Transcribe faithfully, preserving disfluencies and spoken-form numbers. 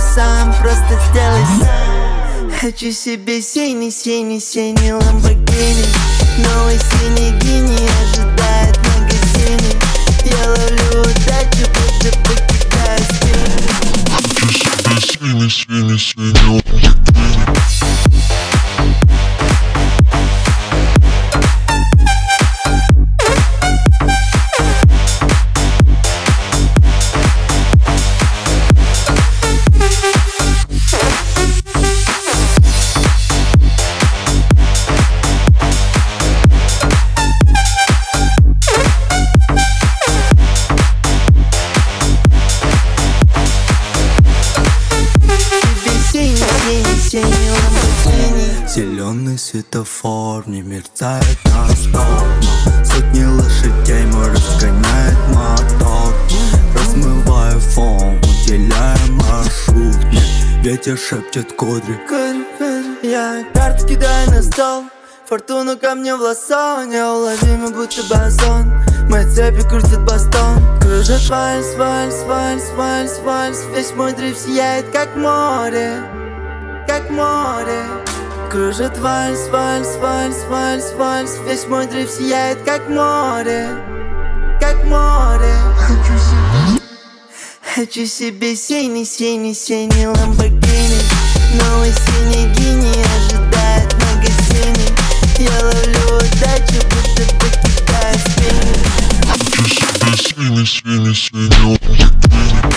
сам, просто сделай сам. Хочу себе синий-синий, синий Lamborghini. Новый синий гений ожидает в магазине. Я ловлю удачу, будто покидаю спину. Хочу себе синий-синий, синий Lamborghini. Зеленый светофор не мерцает на стоп. Сотни лошадей мой разгоняет мотор. Размываю фон, уделяя маршрут. Ветер шепчет кудри. Я карты кидаю на стол. Фортуну ко мне в лассо. Неуловимо, будто бозон. Мои цепи крутят бастон. Кружит вальс, вальс, вальс, вальс, вальс. Весь мой дрейф сияет, как море, как море. Кружит вальс, вальс, вальс, вальс, вальс. Весь мой дрейф сияет, как море, как море. Хочу себе, хочу себе синий-синий, синий Lamborghini. Новый синий гений ожидает в магазине. Я ловлю удачу, будто покидаю спину. Хочу себе синий-синий, синий Lamborghini.